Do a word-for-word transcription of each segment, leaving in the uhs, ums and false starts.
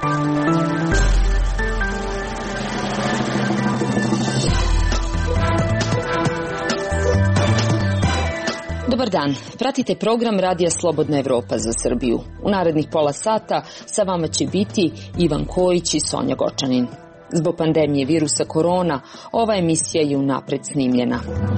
Dobar dan, pratite program Radija Slobodna Evropa za Srbiju. U narednih pola sata sa vama će biti Ivan Kojić i Sonja Gočanin. Zbog pandemije virusa korona, ova emisija je unapred snimljena.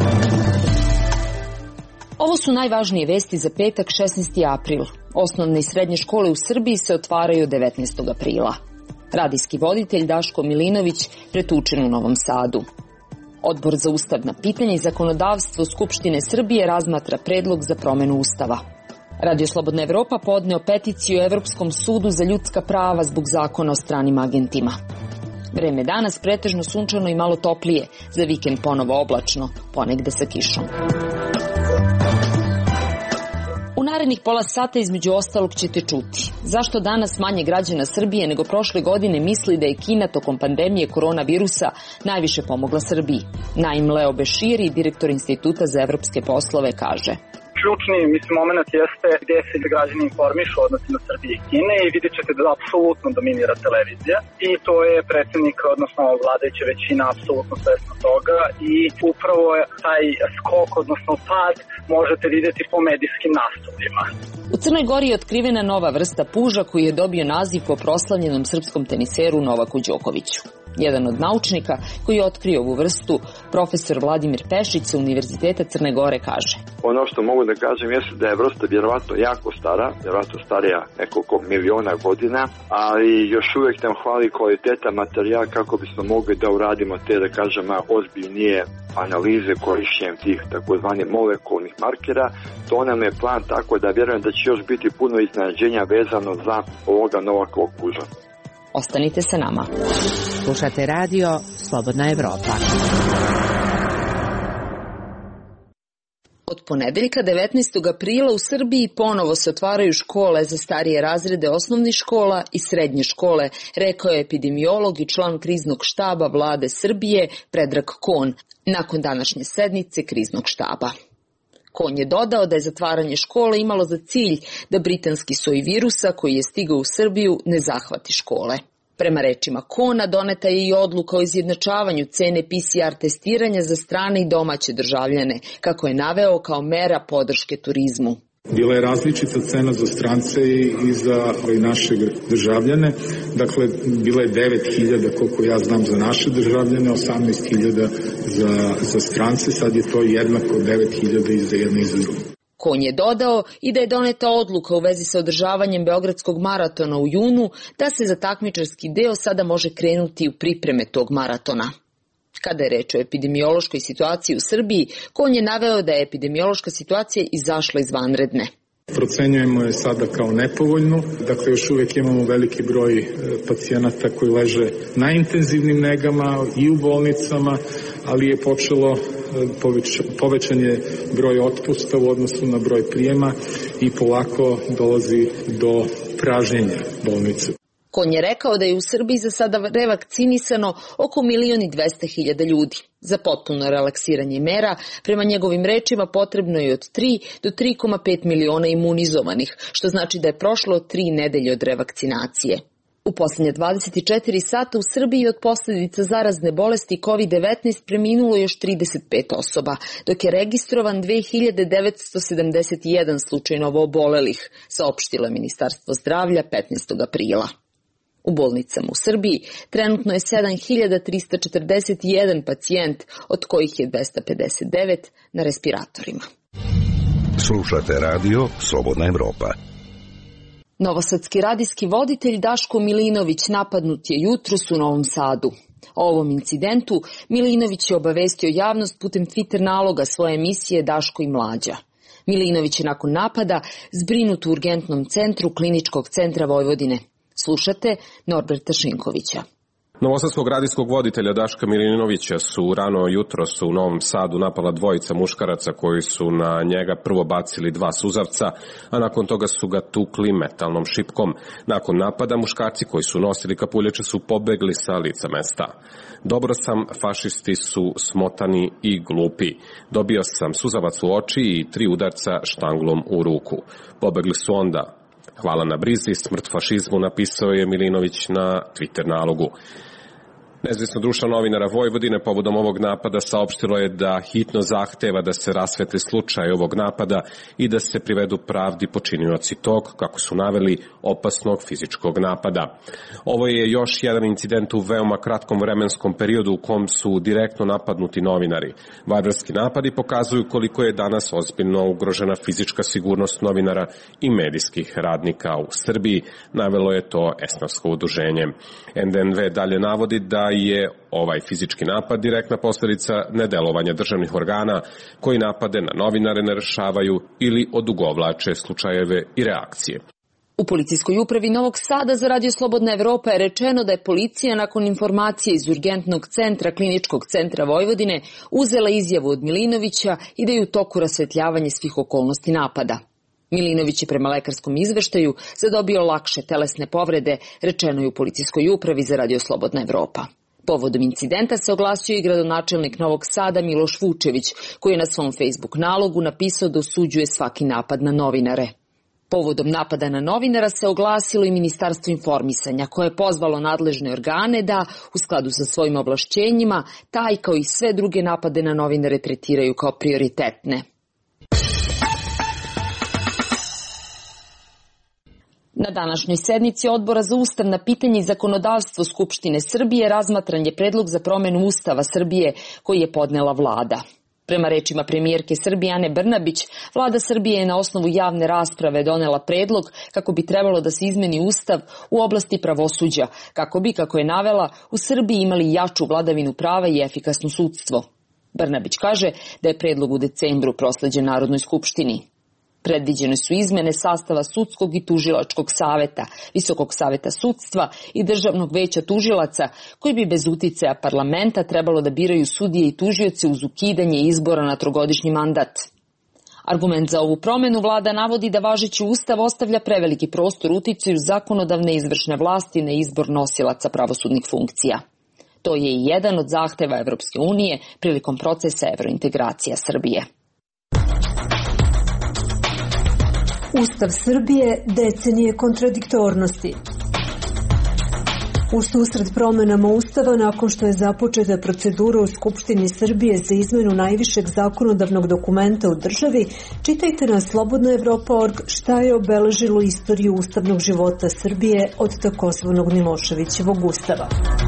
Ovo su najvažnije vesti za petak šesnaesti april. Osnovne i srednje škole u Srbiji se otvaraju devetnaestog aprila. Radijski voditelj Daško Milinović pretučen u Novom Sadu. Odbor za ustavna pitanja i zakonodavstvo Skupštine Srbije razmatra predlog za promenu Ustava. Radio Slobodna Evropa podneo peticiju Evropskom sudu za ljudska prava zbog zakona o stranim agentima. Vreme danas pretežno sunčano i malo toplije, za vikend ponovo oblačno, ponegde sa kišom. U narednih pola sata između ostalog ćete čuti zašto danas manje građana Srbije nego prošle godine misli da je Kina tokom pandemije koronavirusa najviše pomogla Srbiji. Naim Leo Beširi, direktor Instituta za evropske poslove, kaže: Ključni, mislim, moment jeste gdje se građani informišu o odnosima Srbije i Kine i vidjet ćete da apsolutno dominira televizija i to je predsjednik, odnosno vladajuća većina, apsolutno svesna toga i upravo je taj skok, odnosno pad, možete vidjeti po medijskim nastupima. U Crnoj Gori je otkrivena nova vrsta puža koji je dobio naziv po proslavljenom srpskom teniseru Novaku Đokoviću. Jedan od naučnika koji je otkrio ovu vrstu, profesor Vladimir Pešić sa Univerziteta Crne Gore, kaže: Ono što mogu da kažem jeste da je vrsta vjerovatno jako stara, vjerovatno starija nekoliko miliona godina, ali još uvijek nam hvali kvaliteta materijala kako bismo mogli da uradimo te, da kažem, ozbiljnije analize korišćenjem tih takozvanih molekulnih markera. To nam je plan, tako da vjerujem da će još biti puno iznenađenja vezano za ovoga Novakovog puža. Ostanite sa nama. Slušate radio Slobodna Evropa. Od ponedeljka devetnaestog aprila u Srbiji ponovo se otvaraju škole za starije razrede osnovnih škola i srednje škole, rekao je epidemiolog i član kriznog štaba Vlade Srbije Predrag Kon nakon današnje sednice kriznog štaba. Kon je dodao da je zatvaranje škole imalo za cilj da britanski soj virusa koji je stigao u Srbiju ne zahvati škole. Prema rečima Kona, doneta je i odluka o izjednačavanju cene P C R testiranja za strane i domaće državljane, kako je naveo kao mera podrške turizmu. Bila je različita cena za strance i za naše državljane. Dakle, bila je devet hiljada, koliko ja znam, za naše državljane, osamnaest hiljada za, za strance. Sad je to jednako devet hiljada i za jedno i za drugo. Kon je dodao i da je doneta odluka u vezi sa održavanjem Beogradskog maratona u junu, da se za takmičarski deo sada može krenuti u pripreme tog maratona. Kada je reč o epidemiološkoj situaciji u Srbiji, Kon je naveo da je epidemiološka situacija izašla iz vanredne. Procenjujemo je sada kao nepovoljnu, dakle još uvijek imamo veliki broj pacijenata koji leže na intenzivnim negama i u bolnicama, ali je počelo povećan je broj otpusta u odnosu na broj prijema i polako dolazi do pražnjenja bolnice. Kon je rekao da je u Srbiji za sada revakcinisano oko milion i dvesta hiljada ljudi. Za potpuno relaksiranje mera, prema njegovim rečima, potrebno je od tri do tri zarez pet miliona imunizovanih, što znači da je prošlo tri nedelje od revakcinacije. U posljednje dvadeset četiri sata u Srbiji od posljedica zarazne bolesti kovid devetnaest preminulo još trideset pet osoba, dok je registrovan dve hiljade devetsto sedamdeset jedan slučaj novoobolelih, saopštilo je Ministarstvo zdravlja petnaestog aprila. U bolnicama u Srbiji trenutno je sedam hiljada trista četrdeset jedan pacijent, od kojih je dvesta pedeset devet na respiratorima. Slušate radio Slobodna Evropa. Novosadski radijski voditelj Daško Milinović napadnut je jutros u Novom Sadu. O ovom incidentu Milinović je obavestio javnost putem Twitter naloga svoje emisije Daško i Mlađa. Milinović je nakon napada zbrinut u urgentnom centru Kliničkog centra Vojvodine. Slušate Norberta Šinkovića. Novosadskog radijskog voditelja Daška Milinovića su rano jutros u Novom Sadu napala dvojica muškaraca koji su na njega prvo bacili dva suzavca, a nakon toga su ga tukli metalnom šipkom. Nakon napada muškarci koji su nosili kapuljače su pobegli sa lica mesta. Dobro sam, fašisti su smotani i glupi. Dobio sam suzavac u oči i tri udarca štanglom u ruku. Pobegli su onda. Hvala na brizi, smrt fašizmu, napisao je Milinović na Twitter nalogu. Nezavisno društvo novinara Vojvodine povodom ovog napada saopštilo je da hitno zahteva da se rasvetli slučaj ovog napada i da se privedu pravdi počinioci tog, kako su naveli, opasnog fizičkog napada. Ovo je još jedan incident u veoma kratkom vremenskom periodu u kom su direktno napadnuti novinari. Barbarski napadi pokazuju koliko je danas ozbiljno ugrožena fizička sigurnost novinara i medijskih radnika u Srbiji, navelo je to esnafsko udruženje. en de en ve dalje navodi da je ovaj fizički napad direktna posljedica nedelovanja državnih organa koji napade na novinare ne rešavaju ili odugovlače slučajeve i reakcije. U policijskoj upravi Novog Sada za Radio Slobodna Evropa je rečeno da je policija nakon informacije iz urgentnog centra Kliničkog centra Vojvodine uzela izjavu od Milinovića i da je u toku rasvetljavanje svih okolnosti napada. Milinović je prema lekarskom izveštaju zadobio lakše telesne povrede, rečeno je u policijskoj upravi za Radio Slobodna Evropa. Povodom incidenta se oglasio i gradonačelnik Novog Sada Miloš Vučević, koji je na svom Facebook nalogu napisao da osuđuje svaki napad na novinare. Povodom napada na novinara se oglasilo i Ministarstvo informisanja, koje je pozvalo nadležne organe da, u skladu sa svojim ovlašćenjima, taj kao i sve druge napade na novinare tretiraju kao prioritetne. Na današnjoj sednici Odbora za ustavna pitanja i zakonodavstvo Skupštine Srbije razmatran je predlog za promenu Ustava Srbije koji je podnela vlada. Prema rečima premijerke Srbije Ane Brnabić, vlada Srbije je na osnovu javne rasprave donela predlog kako bi trebalo da se izmeni Ustav u oblasti pravosuđa, kako bi, kako je navela, u Srbiji imali jaču vladavinu prava i efikasno sudstvo. Brnabić kaže da je predlog u decembru prosleđen Narodnoj skupštini. Predviđene su izmene sastava sudskog i tužilačkog saveta, Visokog saveta sudstva i Državnog veća tužilaca, koji bi bez uticaja parlamenta trebalo da biraju sudije i tužioce uz ukidanje izbora na trogodišnji mandat. Argument za ovu promenu vlada navodi da važeći ustav ostavlja preveliki prostor uticaju zakonodavne i izvršne vlasti na izbor nosilaca pravosudnih funkcija. To je i jedan od zahteva Evropske unije prilikom procesa evrointegracija Srbije. Ustav Srbije decenije kontradiktornosti. U susret promenama Ustava, nakon što je započeta procedura u Skupštini Srbije za izmenu najvišeg zakonodavnog dokumenta u državi, čitajte na slobodna evropa tačka org šta je obeležilo istoriju ustavnog života Srbije od takozvanog Miloševićevog ustava.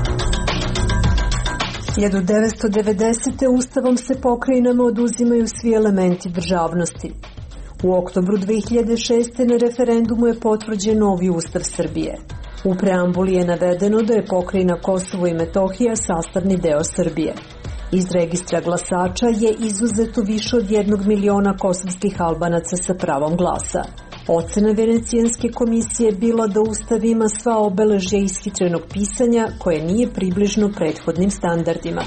hiljadu devetsto devedesete. Ustavom se pokrajinama oduzimaju svi elementi državnosti. U oktobru dve hiljade šeste. na referendumu je potvrđen novi Ustav Srbije. U preambuli je navedeno da je pokrajina Kosovo i Metohija sastavni deo Srbije. Iz registra glasača je izuzeto više od jednog miliona kosovskih Albanaca sa pravom glasa. Ocena Venecijanske komisije je bila da Ustav ima sva obeležja ishitrenog pisanja koje nije približno prethodnim standardima.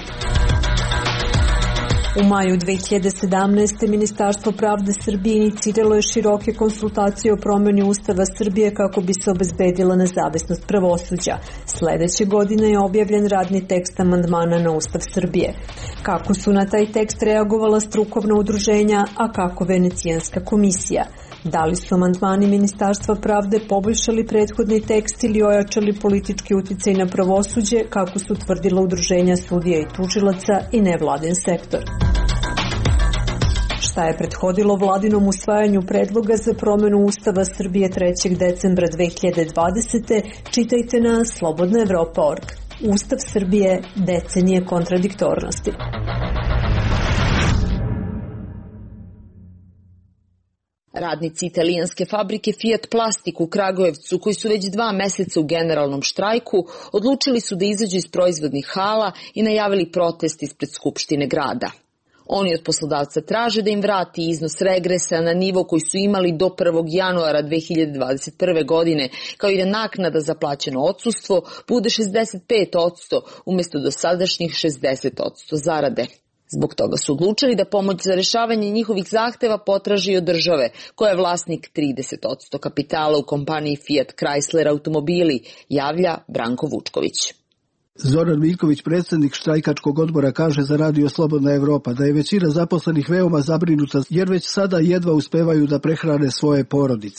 U maju dve hiljade sedamnaeste. Ministarstvo pravde Srbije iniciralo je široke konsultacije o promeni Ustava Srbije kako bi se obezbedila nezavisnost pravosuđa. Sledeće godine je objavljen radni tekst amandmana na Ustav Srbije. Kako su na taj tekst reagovala strukovna udruženja, a kako Venecijanska komisija? Da li su amandmani Ministarstva pravde poboljšali prethodni tekst ili ojačali politički uticaj na pravosuđe, kako su tvrdila udruženja sudija i tužilaca i nevladin sektor? Šta je prethodilo vladinom usvajanju predloga za promenu Ustava Srbije trećeg decembra dve hiljade dvadesete. čitajte na slobodna evropa tačka org. Ustav Srbije decenije kontradiktornosti. Radnici italijanske fabrike Fiat Plastik u Kragujevcu, koji su već dva meseca u generalnom štrajku, odlučili su da izađu iz proizvodnih hala i najavili protest ispred Skupštine grada. Oni od poslodavca traže da im vrati iznos regresa na nivo koji su imali do prvog januara dve hiljade dvadeset prve. godine, kao i da naknada za plaćeno odsustvo bude šezdeset pet posto umjesto dosadašnjih šezdeset posto zarade. Zbog toga su odlučili da pomoć za rešavanje njihovih zahteva potraži od države, koja je vlasnik trideset posto kapitala u kompaniji Fiat Chrysler automobili, javlja Branko Vučković. Zoran Miljković, predsjednik štrajkačkog odbora, kaže za Radio Slobodna Evropa da je većina zaposlenih veoma zabrinuta jer već sada jedva uspevaju da prehrane svoje porodice.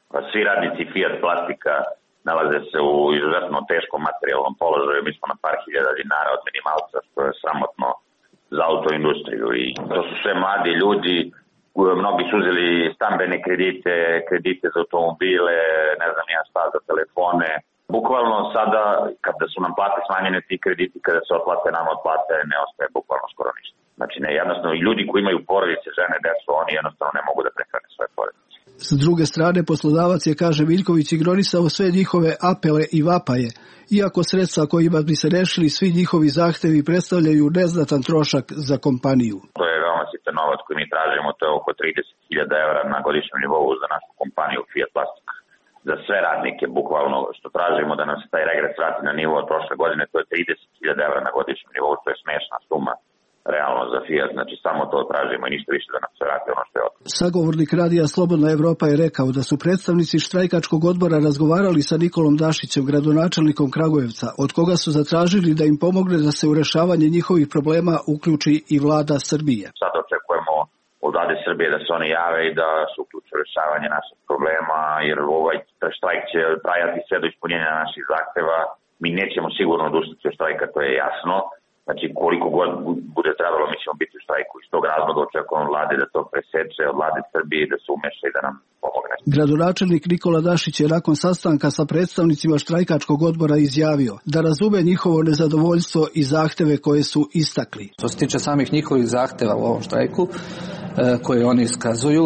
Svi radnici Fiat Plastika nalaze se u izuzetno teškom materijalnom položaju. Mi smo na par hiljada dinara od minimalca, što je sramotno za autoindustriju. I to su sve mladi ljudi, mnogi su uzeli stambene kredite, kredite za automobile, ne znam ja šta, za telefone. Bukvalno sada, kada su nam plate smanjene, ti krediti, kada se otplate, nam otplate, ne ostaje bukvalno skoro ništa. Znači, ne, jednostavno, i ljudi koji imaju porodice, žene, decu, oni jednostavno ne mogu da prehrane svoje porodice. S druge strane, poslodavac je, kaže Viljković, ignorisao sve njihove apele i vapaje, iako sredstva kojima bi se rešili svi njihovi zahtevi predstavljaju neznatan trošak za kompaniju. To je veoma sitan novac koji mi tražimo, to je oko trideset hiljada evra na godišnjem nivou za našu kompaniju Fiat Plastika. Za sve radnike, bukvalno, što tražimo da nam se taj regres vrati na nivo od prošle godine, to je trideset hiljada evra na godišnjem nivou, to je smešna suma realno za Fiat, znači samo to tražimo i ništa više da nam se vrati ono što je odmah. Sagovornik radija Slobodna Evropa je rekao da su predstavnici štrajkačkog odbora razgovarali sa Nikolom Dašićem, gradonačelnikom Kragujevca, od koga su zatražili da im pomogne da se u rešavanje njihovih problema uključi i vlada Srbije. Sad očekujemo od vlade Srbije da se oni jave i da se uključe u rešavanje naših problema, jer ovaj štrajk će trajati sve do ispunjenja naših zahteva. Mi nećemo sigurno odustati od štrajka, to je jasno. Znači, koliko god bude trebalo, mi ćemo biti u štrajku. Iz tog razloga očekujemo od vlade da to preseče, od vlade Srbije da se umeša i da nam pomogne. Gradonačelnik Nikola Dašić je nakon sastanka sa predstavnicima štrajkačkog odbora izjavio da razume njihovo nezadovoljstvo i zahteve koje su istakli. Što se tiče samih njihovih zahteva u ovom štrajku, koje oni iskazuju,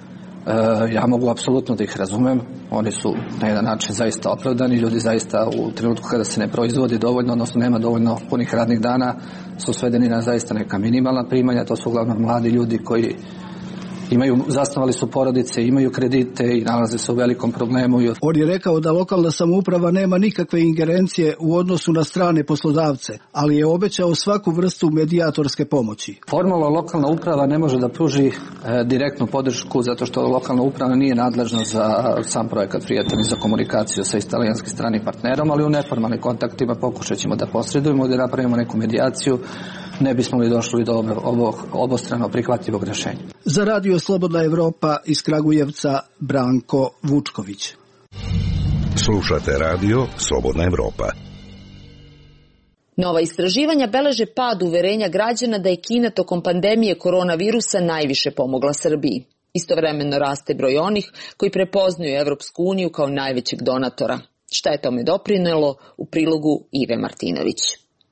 ja mogu apsolutno da ih razumem. Oni su na jedan način zaista opravdani. Ljudi zaista u trenutku kada se ne proizvodi dovoljno, odnosno nema dovoljno punih radnih dana, su svedeni na zaista neka minimalna primanja. To su uglavnom mladi ljudi koji imaju, zasnovali su porodice, imaju kredite i nalaze se u velikom problemu. On je rekao da lokalna samouprava nema nikakve ingerencije u odnosu na strane poslodavce, ali je obećao svaku vrstu medijatorske pomoći. Formalno lokalna uprava ne može da pruži e, direktnu podršku zato što lokalna uprava nije nadležna za sam projekat Prijatelj za komunikaciju sa italijanskim stranim partnerom, ali u neformalnim kontaktima pokušat ćemo da posredujemo, da napravimo neku medijaciju, ne bismo li došli do ovog obostrano prihvatljivog rešenja. Za radio Slobodna Evropa iz Kragujevca, Branko Vučković. Slušate radio Slobodna Evropa. Nova istraživanja beleže pad uverenja građana da je Kina tokom pandemije koronavirusa najviše pomogla Srbiji. Istovremeno raste broj onih koji prepoznaju Evropsku uniju kao najvećeg donatora. Šta je tome doprinelo, u prilogu Ive Martinović.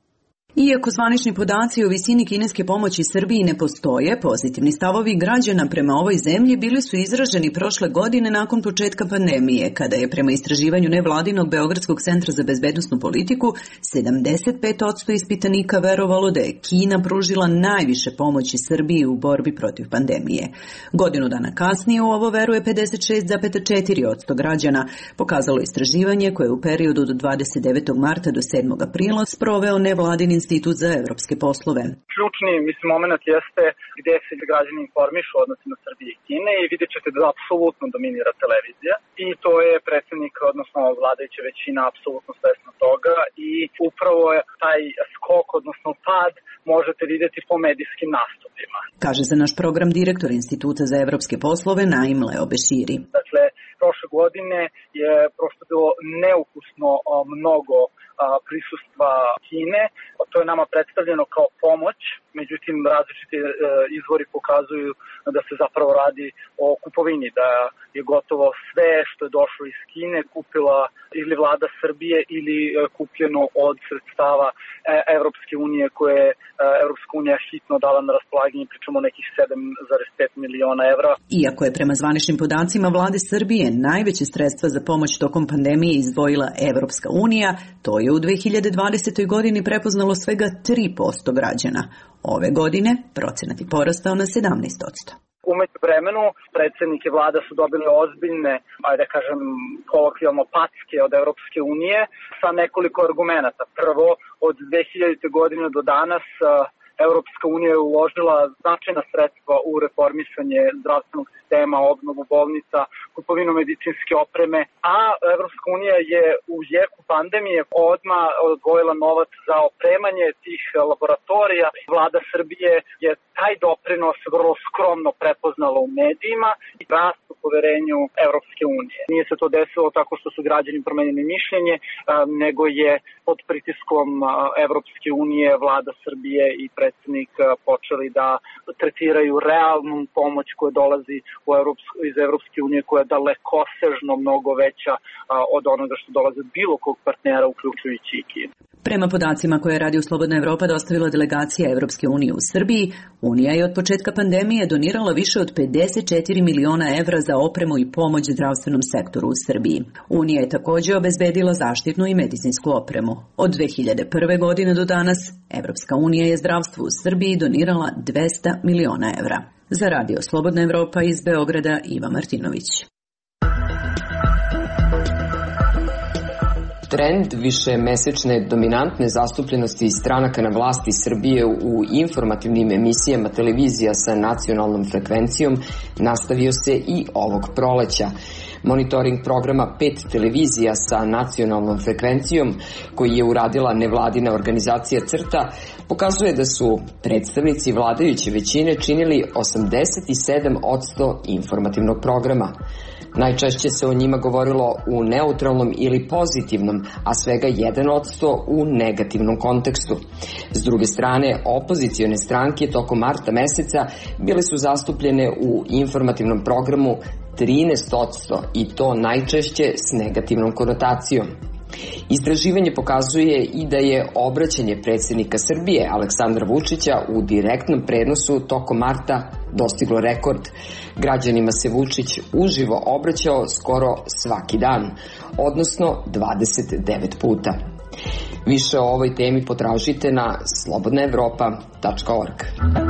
Iako zvanični podaci o visini kineske pomoći Srbiji ne postoje, pozitivni stavovi građana prema ovoj zemlji bili su izraženi prošle godine nakon početka pandemije, kada je prema istraživanju nevladinog Beogradskog centra za bezbednosnu politiku sedamdeset pet posto ispitanika verovalo da je Kina pružila najviše pomoći Srbiji u borbi protiv pandemije. Godinu dana kasnije u ovo veruje pedeset šest zarez četiri posto građana, pokazalo istraživanje koje je u periodu od dvadeset devetog marta do sedmog aprila sproveo nevladin Institut za evropske poslove. Ključni, mislim, moment jeste gde se građani informišu o odnosima Srbije i Kine i vidjet ćete da apsolutno dominira televizija i to je predsjednik, odnosno vladajuća većina apsolutno svesna toga i upravo je taj skok, odnosno pad, možete vidjeti po medijskim nastupima. Kaže za naš program direktor Instituta za evropske poslove Naim Leo Beširi. Dakle, prošle godine je prosto bilo neukusno mnogo prisustva Kine. To je nama predstavljeno kao pomoć, međutim različiti izvori pokazuju da se zapravo radi o kupovini, da je gotovo sve što je došlo iz Kine kupila ili vlada Srbije ili kupljeno od sredstava Evropske unije koje je Evropska unija hitno dala na raspolaganje, pričamo nekih sedam zarez pet miliona evra. Iako je prema zvaničnim podacima vlade Srbije najveće sredstva za pomoć tokom pandemije izdvojila Evropska unija, to je u dve hiljade dvadesetoj godini prepoznalo svega tri posto građana. Ove godine procenat je porastao na sedamnaest posto. Umeđu vremenu predsjednik i vlada su dobili ozbiljne, ajde kažem, kolokvijalno packe od Evropske unije sa nekoliko argumenata. Prvo, od dve hiljadite godine do danas Evropska unija je uložila značajna sredstva u reformisanje zdravstvenog sistema, obnovu bolnica, kupovinu medicinske opreme, a Evropska unija je u jeku pandemije odmah odvojila novac za opremanje tih laboratorija. Vlada Srbije je taj doprinos vrlo skromno prepoznala u medijima i rast u poverenju Evropske unije. Nije se to desilo tako što su građani promenili mišljenje, nego je pod pritiskom Evropske unije vlada Srbije i predsjednik počeli da tretiraju realnu pomoć koja dolazi u Evropsku, iz Evropske unije, koja je dalekosežno mnogo veća od onoga što dolazi od bilo kog partnera, uključujući i Kinu. Prema podacima koje je Radio Slobodna Evropa dostavila delegacija Evropske unije u Srbiji, Unija je od početka pandemije donirala više od pedeset četiri miliona evra za opremu i pomoć zdravstvenom sektoru u Srbiji. Unija je također obezbedila zaštitnu i medicinsku opremu. Od dve hiljade prve. godine do danas, Evropska unija je zdravstvu u Srbiji donirala dvesta miliona evra. Za Radio Slobodna Evropa iz Beograda, Iva Martinović. Trend višemesečne dominantne zastupljenosti stranaka na vlasti Srbije u informativnim emisijama televizija sa nacionalnom frekvencijom nastavio se i ovog proleća. Monitoring programa pet televizija sa nacionalnom frekvencijom, koji je uradila nevladina organizacija CRTA, pokazuje da su predstavnici vladajuće većine činili osamdeset sedam posto informativnog programa. Najčešće se o njima govorilo u neutralnom ili pozitivnom, a svega jedan posto u negativnom kontekstu. S druge strane, opozicione stranke tokom marta meseca bile su zastupljene u informativnom programu trinaest posto i to najčešće s negativnom konotacijom. Istraživanje pokazuje i da je obraćanje predsjednika Srbije Aleksandra Vučića u direktnom prenosu tokom marta dostiglo rekord. Građanima se Vučić uživo obraćao skoro svaki dan, odnosno dvadeset devet puta. Više o ovoj temi potražite na slobodna evropa tačka org.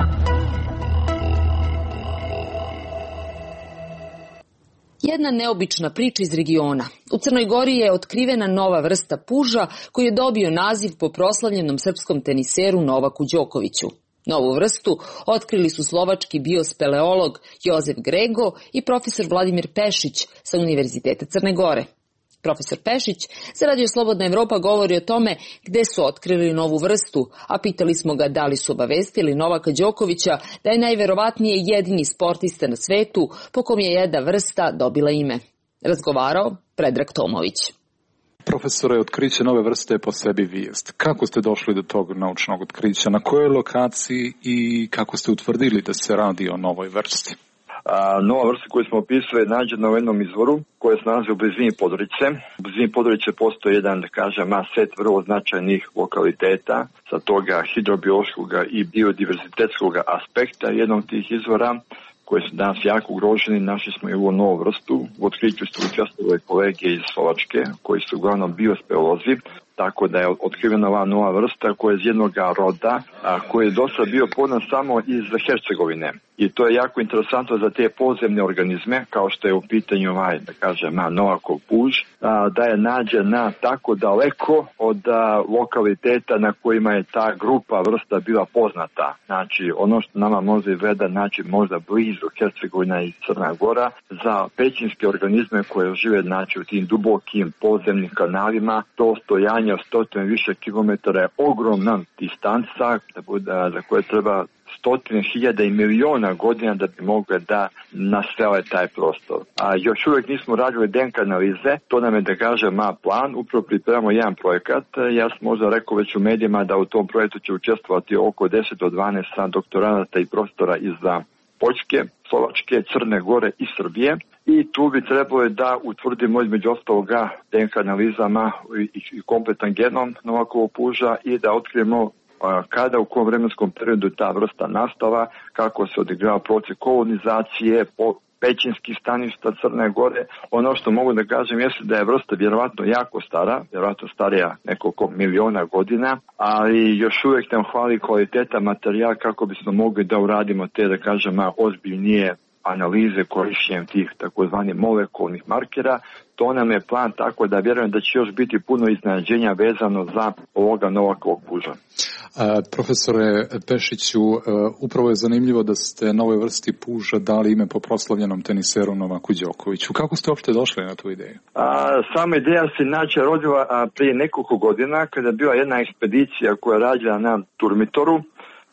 Jedna neobična priča iz regiona. U Crnoj Gori je otkrivena nova vrsta puža koji je dobio naziv po proslavljenom srpskom teniseru Novaku Đokoviću. Novu vrstu otkrili su slovački biospeleolog Jozef Grego i profesor Vladimir Pešić sa Univerziteta Crne Gore. Profesor Pešić za Radio Slobodna Evropa govori o tome gde su otkrili novu vrstu, a pitali smo ga da li su obavestili Novaka Đokovića da je najverovatnije jedini sportista na svetu po kom je jedna vrsta dobila ime. Razgovarao Predrag Tomović. Profesore, otkriće nove vrste je po sebi vijest. Kako ste došli do tog naučnog otkrića? Na kojoj lokaciji i kako ste utvrdili da se radi o novoj vrsti? A, nova vrsta koju smo opisali je nađena u jednom izvoru koja se nalazi u blizini Podgorice. U blizini Podgorice postoji jedan, da kažem, set vrlo značajnih lokaliteta sa toga hidrobiološkog i biodiverzitetskog aspekta jednog tih izvora koji su danas jako ugroženi. Našli smo i ovu novu vrstu. U otkriću su učestvovali kolege iz Slovačke koji su uglavnom biospeolozi. Tako da je otkrivena ova nova vrsta koja je iz jednog roda a, koji je dosta bio poznat samo iz Hercegovine. I to je jako interesantno za te podzemne organizme, kao što je u pitanju ovaj, da kažem, Novakov puž, a, da je nađena tako daleko od a, lokaliteta na kojima je ta grupa vrsta bila poznata. Znači, ono što nama može izgleda, znači možda blizu Hercegovina i Crna Gora, za pećinske organizme koje žive, znači, u tim dubokim podzemnim kanalima, to stojanje od stotine više kilometara je ogromna distanca da bude, za koje treba stotine hiljada i miliona godina da bi mogle da nasele taj prostor. A još uvijek nismo radili D N K analize, to nam je, da kažem, ma plan, upravo pripremamo jedan projekat. Ja sam možda rekao već u medijima da u tom projektu će učestvovati oko deset do dvanaest doktoranata i profesora iz Poljske, Slovačke, Crne Gore i Srbije. I tu bi trebalo da utvrdimo između ostaloga D N K analizama i kompletan genom Novakovog puža i da otkrijemo kada, u kom vremenskom periodu ta vrsta nastala, kako se odigrava proces kolonizacije, pećinskih staništa Crne Gore. Ono što mogu da kažem jeste da je vrsta vjerovatno jako stara, vjerovatno starija nekoliko miliona godina, ali još uvijek nam hvali kvaliteta materijala kako bismo mogli da uradimo te, da kažem, ozbiljnije analize korišćenjem tih takozvanih molekulnih markera. To nam je plan, tako da vjerujem da će još biti puno iznenađenja vezano za ovoga Novakovog puža. A, profesore Pešiću, upravo je zanimljivo da ste novoj vrsti puža dali ime po proslavljenom teniseru Novaku Đokoviću. Kako ste uopšte došli na tu ideju? A, sama ideja se inače rodila a, prije nekoliko godina kada je bila jedna ekspedicija koja je rađena na Turmitoru.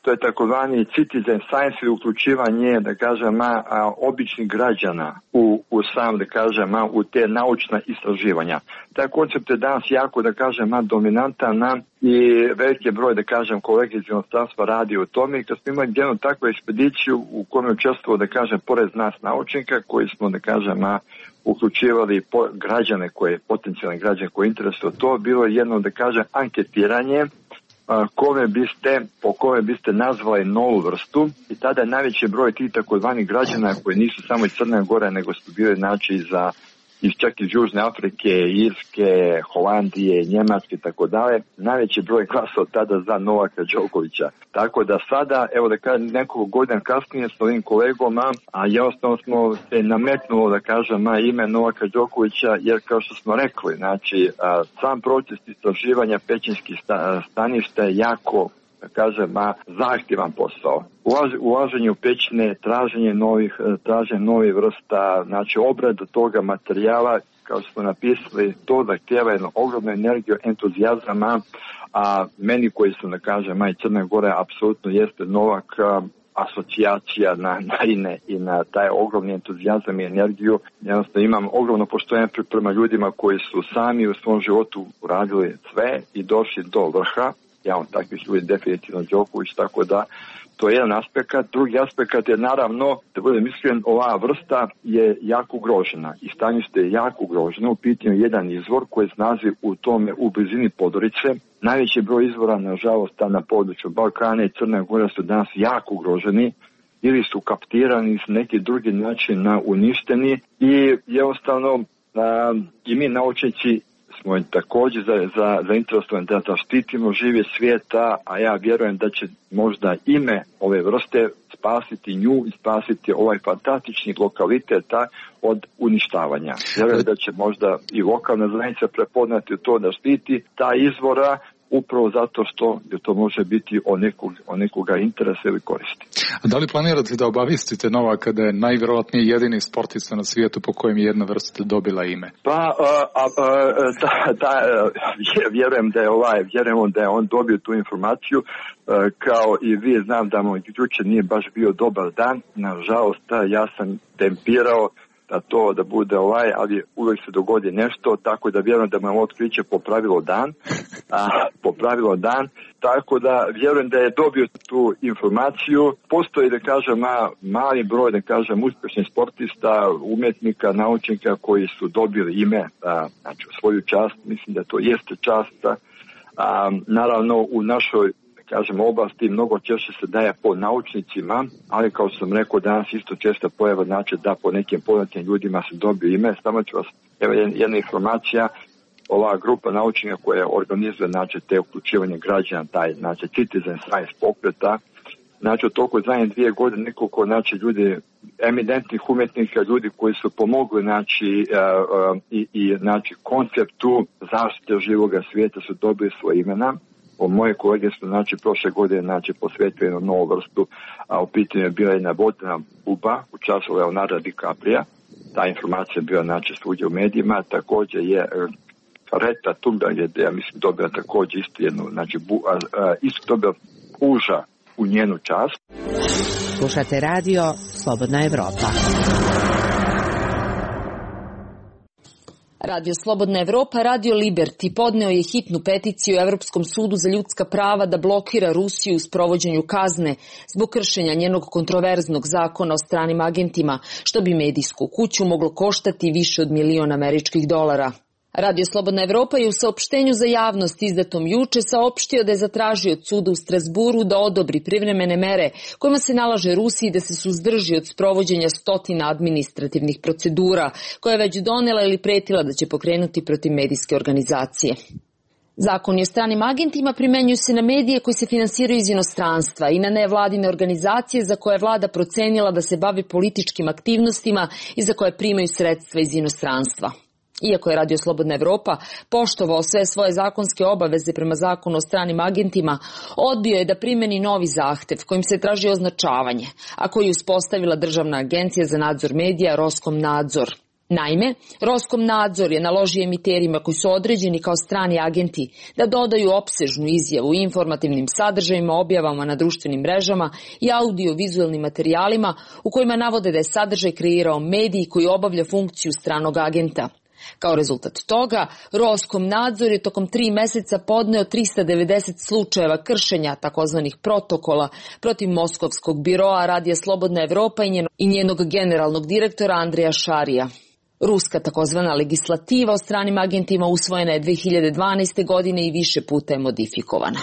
to je takozvani citizen science ili uključivanje, da kažem, a, a, običnih građana u, u sam, da kažem, a, u te naučna istraživanja. Taj koncept je danas jako, da kažem, a, dominantan na i veliki broj, da kažem, kolege iz inostranstva radi u tome i kad smo imali jednu takvu ekspediciju u kojoj je učestvovao, da kažem, pored nas naučnika koji smo, da kažem, a, uključivali po, građane koje, potencijalne građane koje interesuju to, bilo je jedno, da kažem, anketiranje a, kome biste, po kome biste nazvali novu vrstu i tada je najveći broj tih takozvanih građana koji nisu samo iz Crne Gore, nego su bili, znači, za iz čak iz Južne Afrike, Irske, Holandije, Njemačke i tako dalje, najveći broj glasova tada za Novaka Đokovića. Tako da sada, evo da kažem, nekoliko godina kasnije s ovim kolegom, a jednostavno smo se nametnulo, da kažem, ime Novaka Đokovića, jer kao što smo rekli, znači, a, sam proces istraživanja pećinskih staništa je jako, da kažem, a, zahtjevan posao. Ulaženje u pećine, traženje novih, traženje novih vrsta, znači obrada toga materijala, kao što smo napisali, to zahtjeva jednu ogromnu energiju, entuzijazama, a meni koji su, da kažem, a i Crne Gore, apsolutno jeste Novak asocijacija na, na ine i na taj ogromni entuzijazam i energiju. Jednostavno imam ogromno poštovanje prema ljudima koji su sami u svom životu uradili sve i došli do vrha. Ja on takvih ljudi definitivno Đoković, tako da to je jedan aspekt. Drugi aspekt je naravno, da budem iskren, ova vrsta je jako ugrožena i stanište je jako ugroženo. U pitanju jedan izvor koji se nalazi u tome u blizini Podgorice. Najveći broj izvora, nažalost, na području Balkana i Crne Gore su danas jako ugroženi ili su kaptirani s neki drugi način uništeni i jednostavno a, i mi naučnici smo također za, za, zainteresovani da zaštitimo živi svijeta, a ja vjerujem da će možda ime ove vrste spasiti nju i spasiti ovaj fantastični lokaliteta od uništavanja. Vjerujem da će možda i lokalna zajednica prepoznati to da štiti ta izvora upravo zato što to može biti o, nekog, o nekoga interesa ili koristi. A da li planirate da obavistite Novaka da je najvjerojatnije jedini sportista na svijetu po kojem je jedna vrsta dobila ime? Pa, a, a, a, da, da, vjerujem da je ovaj, vjerujem da je on dobio tu informaciju, a, kao i vi, znam da mu jučer nije baš bio dobar dan, nažalost, ja sam tempirao da to da bude ovaj, ali uvijek se dogodi nešto, tako da vjerujem da me otkriće popravilo dan, a, popravilo dan, tako da vjerujem da je dobio tu informaciju. Postoji, da kažem, mali broj, da kažem, uspješnih sportista, umjetnika, naučnika koji su dobili ime, a, znači u svoju čast, mislim da to jeste čast, a, naravno u našoj kažem, oblasti mnogo češće se daje po naučnicima, ali kao sam rekao danas isto često pojava znači da po nekim poznatim ljudima se dobije ime. Samo ću vas, evo jedna informacija, ova grupa naučnika koja organizuje znači te uključivanje građana, taj znači citizen science pokreta, znači u toliko zadnje dvije godine nekoliko znači ljudi, eminentnih umjetnika, ljudi koji su pomogli znači uh, uh, i, i znači konceptu zaštite živoga svijeta su dobili svoje imena. O moje kolege su znači prošle godine znači posvetili jednu novu vrstu, a u pitanju je bila jedna vodena buba u času Leonarda DiCaprija. Ta informacija je bila znači svuđe u medijima. Također je Greta Thunberg je, ja mislim, dobila također isto jednu, znači bu, a, a, isto dobila puža u njenu čast. Slušate radio Slobodna Evropa. Radio Slobodna Evropa, Radio Liberty podneo je hitnu peticiju Evropskom sudu za ljudska prava da blokira Rusiju u sprovođenju kazne zbog kršenja njenog kontroverznog zakona o stranim agentima, što bi medijsku kuću moglo koštati više od milion američkih dolara. Radio Slobodna Evropa je u saopštenju za javnost izdatom juče saopštio da je zatražio od suda u Strasburu da odobri privremene mere kojima se nalaže Rusiji da se suzdrži od sprovođenja stotina administrativnih procedura koje je već donela ili pretila da će pokrenuti protiv medijske organizacije. Zakoni o stranim agentima primenjuju se na medije koji se finansiraju iz inostranstva i na nevladine organizacije za koje je vlada procenila da se bavi političkim aktivnostima i za koje primaju sredstva iz inostranstva. Iako je Radio Slobodna Evropa poštovao sve svoje zakonske obaveze prema zakonu o stranim agentima, odbio je da primeni novi zahtev kojim se traži označavanje, a koji je uspostavila Državna agencija za nadzor medija Roskomnadzor. Naime, Roskomnadzor je naložio emiterima koji su određeni kao strani agenti da dodaju opsežnu izjavu informativnim sadržajima, objavama na društvenim mrežama i audio-vizualnim materijalima u kojima navode da je sadržaj kreirao medij koji obavlja funkciju stranog agenta. Kao rezultat toga, Roskomnadzor je tokom tri meseca podneo trista devedeset slučajeva kršenja takozvanih protokola protiv Moskovskog biroa Radija Slobodna Evropa i njenog generalnog direktora Andreja Šarija. Ruska takozvana legislativa o stranim agentima usvojena je dve hiljade dvanaeste. godine i više puta je modifikovana.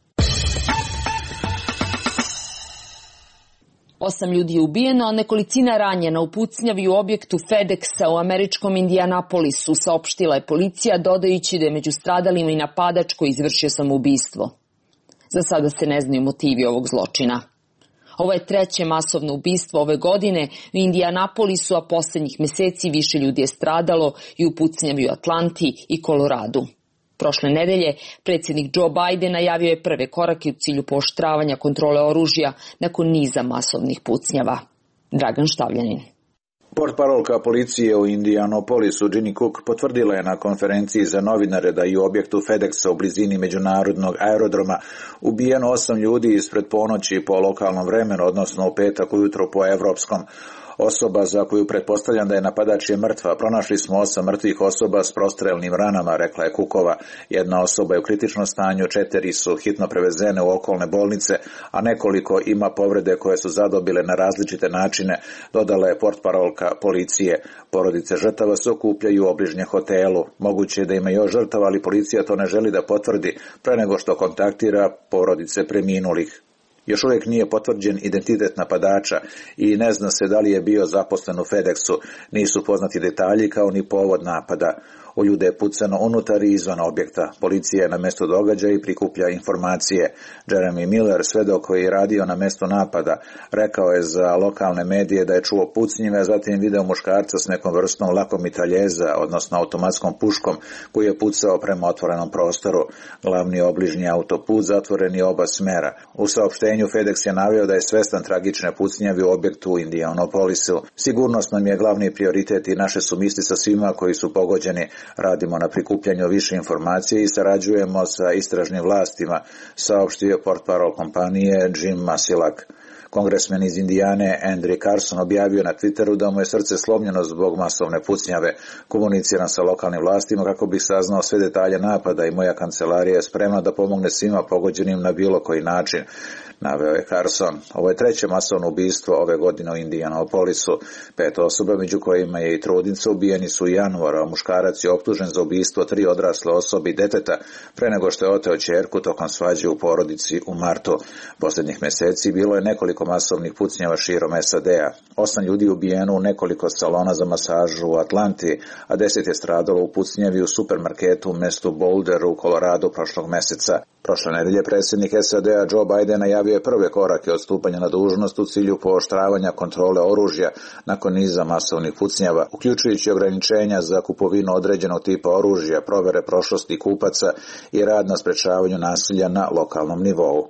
Osam ljudi je ubijeno, a nekolicina ranjena u pucnjavi u objektu FedExa u američkom Indianapolisu, saopštila je policija, dodajući da je među stradalima i napadač koji izvršio samoubistvo. Za sada se ne znaju motivi ovog zločina. Ovo je treće masovno ubistvo ove godine u Indianapolisu, a poslednjih meseci više ljudi je stradalo i u pucnjavi u Atlanti i Koloradu. Prošle nedelje predsjednik Joe Biden najavio je prve korake u cilju pooštravanja kontrole oružja nakon niza masovnih pucnjava. Dragan Štavljanin. Portparolka policije u Indianapolisu Ginny Cook potvrdila je na konferenciji za novinare da je u objektu FedExa u blizini međunarodnog aerodroma ubijeno osam ljudi ispred ponoći po lokalnom vremenu, odnosno u petak ujutro po evropskom. Osoba za koju pretpostavljam da je napadač je mrtva. Pronašli smo osam mrtvih osoba s prostrelnim ranama, rekla je Cookova. Jedna osoba je u kritičnom stanju, četiri su hitno prevezene u okolne bolnice, a nekoliko ima povrede koje su zadobile na različite načine, dodala je portparolka policije. Porodice žrtava se okupljaju u obližnjem hotelu. Moguće je da ima još žrtava, ali policija to ne želi da potvrdi pre nego što kontaktira porodice preminulih. Još uvijek nije potvrđen identitet napadača i ne zna se da li je bio zaposlen u FedExu. Nisu poznati detalji kao ni povod napada. U ljude je pucano unutar i izvan objekta. Policija je na mjestu događaja i prikuplja informacije. Jeremy Miller, svedok koji je radio na mjestu napada, rekao je za lokalne medije da je čuo pucnjive, a zatim video muškarca s nekom vrstom lakomitraljeza, odnosno automatskom puškom, koji je pucao prema otvorenom prostoru. Glavni obližnji autoput zatvoren je oba smera. U saopštenju FedEx je naveo da je svestan tragične pucnjave u objektu u Indianapolisu. Sigurnost nam je glavni prioritet i naše su misli sa svima koji su pogođeni. Radimo na prikupljanju više informacije i sarađujemo sa istražnim vlastima, saopštio portparol kompanije Jim Masilak. Kongresmen iz Indijane Andrew Carson objavio na Twitteru da mu je srce slomljeno zbog masovne pucnjave. Komuniciram sa lokalnim vlastima kako bih saznao sve detalje napada i moja kancelarija je spremna da pomogne svima pogođenim na bilo koji način, naveo je Carson. Ovo je treće masovno ubistvo ove godine u Indianapolisu. Pet osoba, među kojima je i trudnica, ubijeni su u januaru, a muškarac je optužen za ubistvo tri odrasle osobe i deteta pre nego što je oteo ćerku tokom svađe u porodici u martu. Posljednjih meseci bilo je nekoliko masovnih pucnjava širom S A D-a. Osam ljudi ubijeno u nekoliko salona za masažu u Atlanti, a deset je stradalo u pucnjavi u supermarketu u mestu Boulder u Koloradu prošlog meseca. Prošle nedelje predsjednik S A D-a Joe Biden najavio je prve korake od stupanja na dužnost u cilju pooštravanja kontrole oružja nakon niza masovnih pucnjava, uključujući ograničenja za kupovinu određenog tipa oružja, provere prošlosti kupaca i rad na sprečavanju nasilja na lokalnom nivou.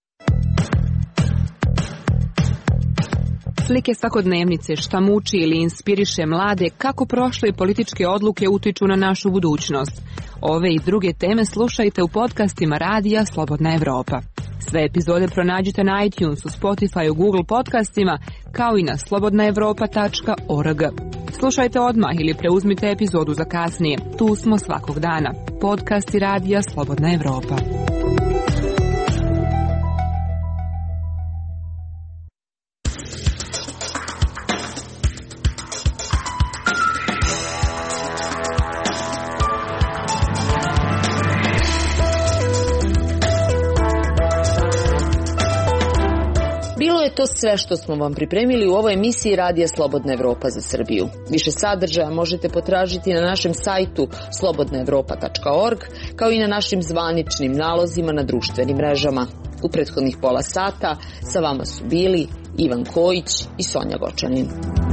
Slike svakodnevnice, šta muči ili inspiriše mlade, kako prošle političke odluke utiču na našu budućnost. Ove i druge teme slušajte u podcastima Radija Slobodna Evropa. Sve epizode pronađite na iTunesu, Spotifyu, Google podcastima, kao i na slobodna evropa tačka org. Slušajte odmah ili preuzmite epizodu za kasnije. Tu smo svakog dana. Podcasti Radija Slobodna Evropa. To sve što smo vam pripremili u ovoj emisiji Radija Slobodna Evropa za Srbiju. Više sadržaja možete potražiti na našem sajtu slobodna evropa tačka org, kao i na našim zvaničnim nalozima na društvenim mrežama. U prethodnih pola sata sa vama su bili Ivan Kojić i Sonja Gočanin.